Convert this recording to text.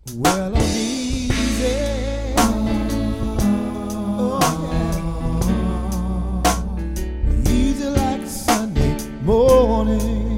Well, I'm easy. Oh, yeah. Easy like a Sunday morning.